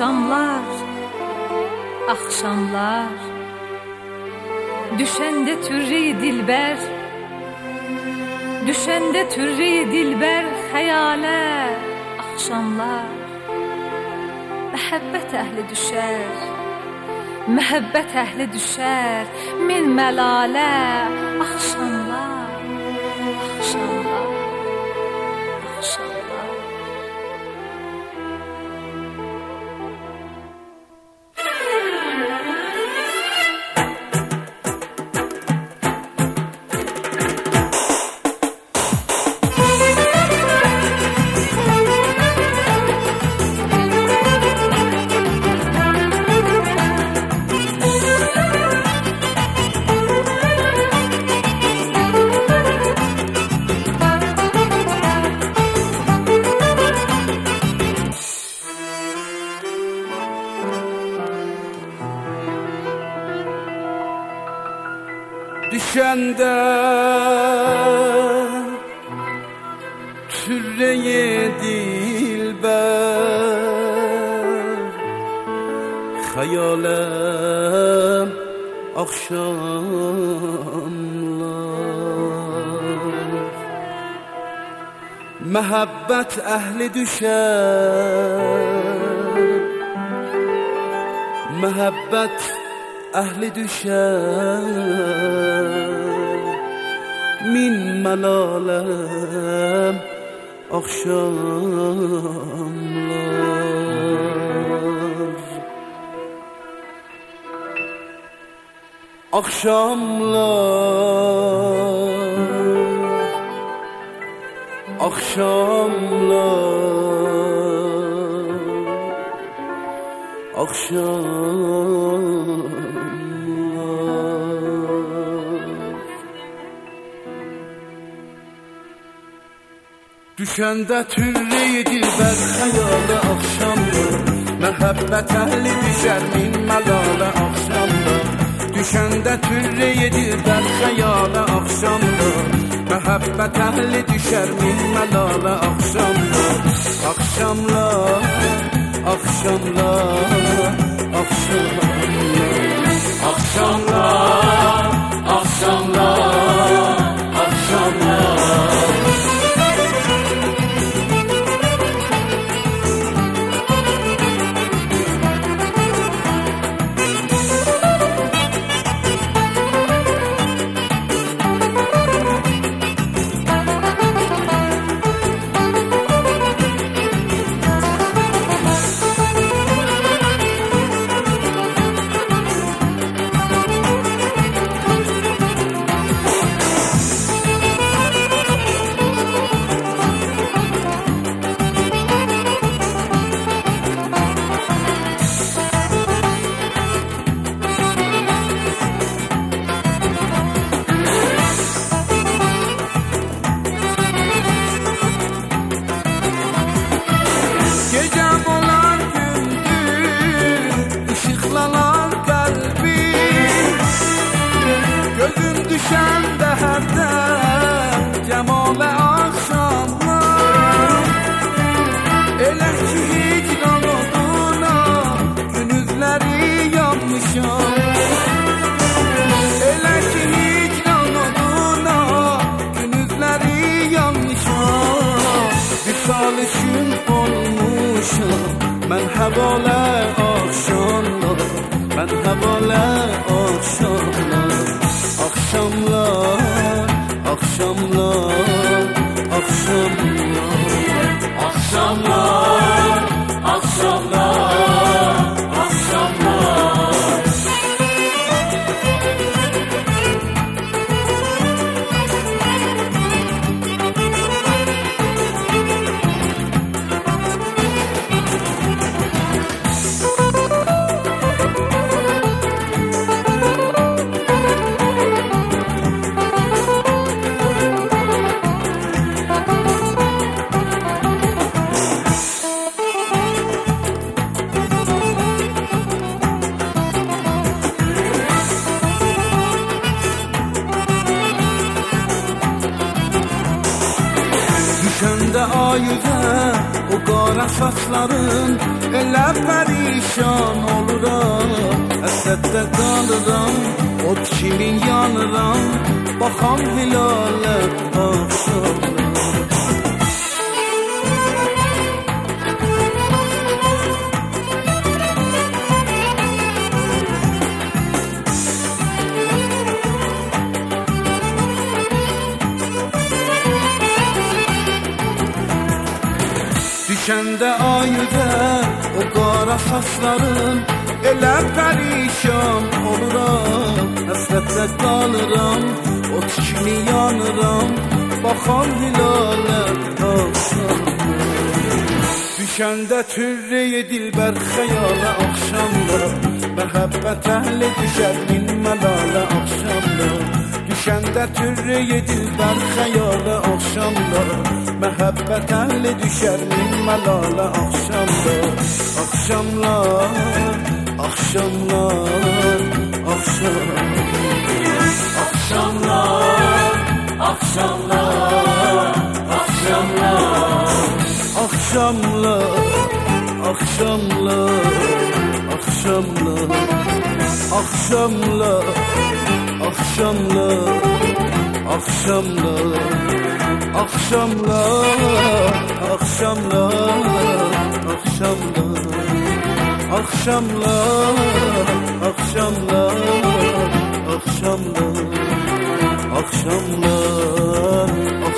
axşamlar, axşamlar. Düşəndə türreyi dilbər, düşəndə türreyi dilbər xəyalə axşamlar. Məhəbbət əhli düşər, məhəbbət əhli düşər min məlalə axşamlar, axşamlar, axşamlar. Düşəndə türreyi dilbər xəyaləm axşamlar. Məhəbbət əhli düşər, məhəbbət əhli düşər min məlaləm axşamlar. Axşamlar, axşamlar, axşamlar. Düşəndə türreyi dilbər xəyalə axşamlar. Məhəbbət əhli düşər min məlalə axşamlar. Düşəndə türreyi dilbər xəyalə axşamlar. Məhəbbət əhli düşər min məlalə axşamlar. Axşamlar, axşamlar, axşamlar, axşamlar, axşamlar, axşamlar. Düşəndə hərdən cəmalə axşamlar. Elə ki hicran oduna günüzləri yanmışam. Elə ki hicran oduna günüzləri yanmışam. Vüsal üçün olmuşam mən həvalə axşamlar, mən həvalə axşamlar. Akşamlar, akşamlar, akşamlar, akşamlar, akşamlar, akşamlar. Düşəndə ayüzə o qara saçların elə pərişan oluram. Həsrətdə qalıram, od kimi yanıram, baxam hilalə axşamlar. Düşəndə ayıda o qara saçların elə pərişan oluram. Həsrətlə qalıram, ot kimi yanıram, baxan hilalə axşamlar. Düşəndə türrəyə dilbər xəyala axşamlar, məhəbbət əhli düşər min məlalə axşamlar. Düşəndə türrəyə dilbər xəyala axşamlar, məhəbbət əhli düşər min məlalə axşamlar. Axşamlar, axşamlar, axşamlar. Axşamlar, axşamlar, axşamlar. Axşamlar, axşamlar, axşamlar. Axşamlar, axşamlar, axşamlar. Akşamlar, akşamlar, akşamlar. Akşamlar, akşamlar, akşamlar. Akşamlar,